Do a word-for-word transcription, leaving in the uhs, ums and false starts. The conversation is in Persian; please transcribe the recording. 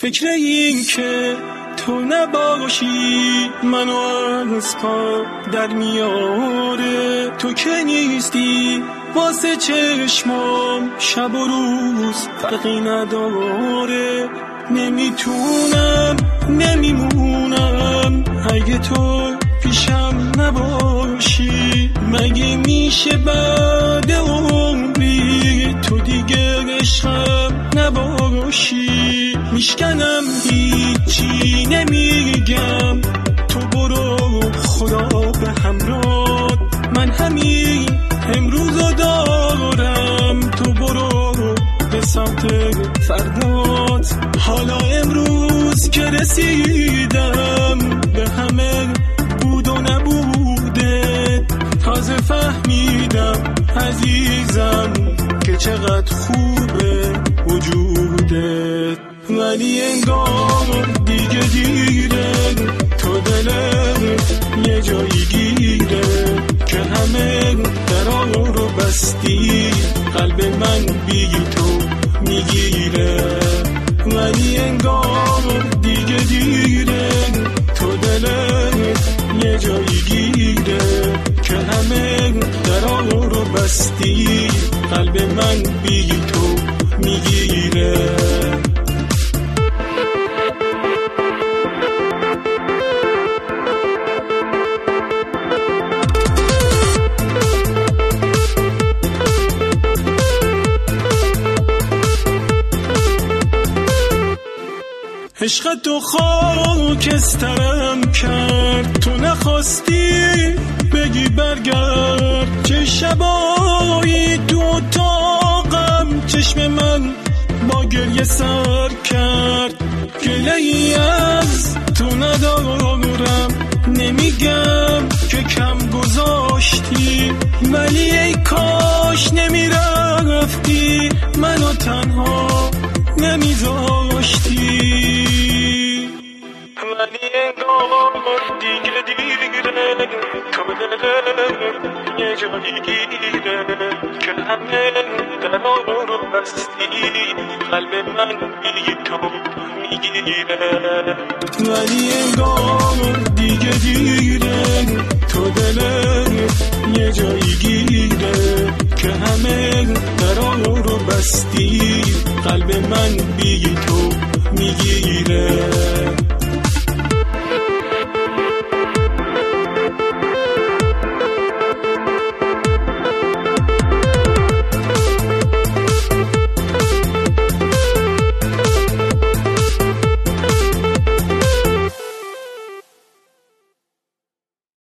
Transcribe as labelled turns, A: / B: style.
A: فکر این که تو نباشی منو از پا در میاره، تو که نیستی واسه چشمام شب و روز فرقی نداره. نمیتونم نمیمونم اگه تو پیشم نباشی، مگه میشه بعد عمری تو دیگه عشقم نباشی. میشکنم هیچی نمیگم، تو برو خدا به همراه، من همین امروزو دارم، تو برو به سمت فردات. حالا امروز که رسیدم به همه بود و نبوده، تازه فهمیدم عزیزم که چقدر خوبه وجودت. ولی انگار دیگه دیره، تو دلت یه جایی گیره که همه درا رو بستی، قلب من بی تو میگیره. ولی انگار دیگه دیره، تو دلت یه جایی گیره که همه درا رو بستی، قلب من بی تو میگیره. عشق تو خاکسترم کرد، تو نخواستی بگی برگرد. چه شبایی تو اتاقم چشم من با گریه سر کرد. گله‌ای از تو ندارم، نمیگم که کم گذاشتی، ولی ای کاش نمیرفتی منو تنها نمیذاشتی. ولی انگار دیگه دیگه تو دلم یه جایی گیره که همه درا رو بستی، قلب من بی تو میگیره. ولی انگار دیگه دیره، تو دلم یه جایی گیره که همه درا رو بستی، قلب من بی تو میگیره.